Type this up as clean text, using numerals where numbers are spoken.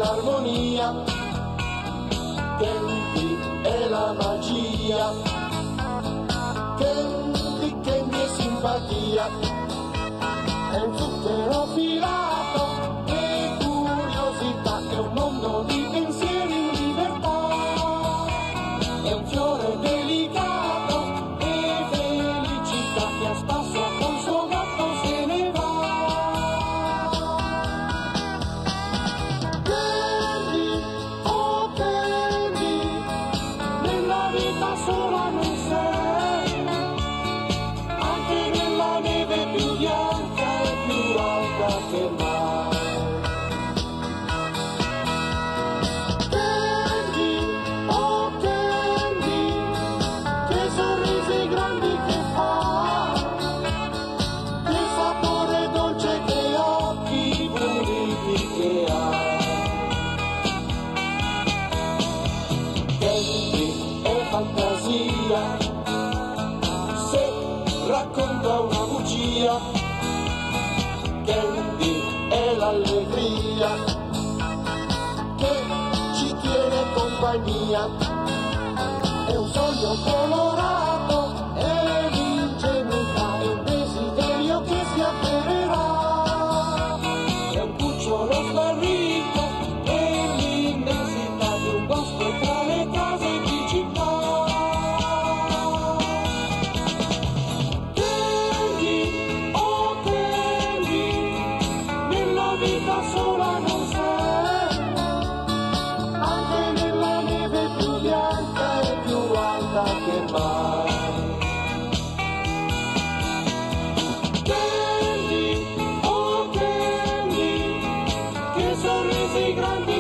l'armonia, Candy è la magia, Candy, Candy è simpatia, è un zucchero filato, è curiosità, è un mondo di pensieri in libertà, è un fiore delicato e felicità che a spasso col suo gatto se ne va. Candy, oh Candy, nella vita sola non sei, anche nella neve più bianca e più alta che mai. Candy, oh Candy, che sorrisi grandi che fa, che sapore dolce, che occhi puliti che ha. Candy è fantasia, se racconta una bugia, Candy è l'allegria che ci tiene compagnia, è un sogno colorato, è l'ingenuità, è un desiderio che si avvererà, è un cucciolo smarrito, è l'immensità di un bosco tra le case di città. Candy, oh Candy, nella vita sola non sei, anche nella neve più bianca e più alta che mai. Candy, oh Candy, che sorrisi grandi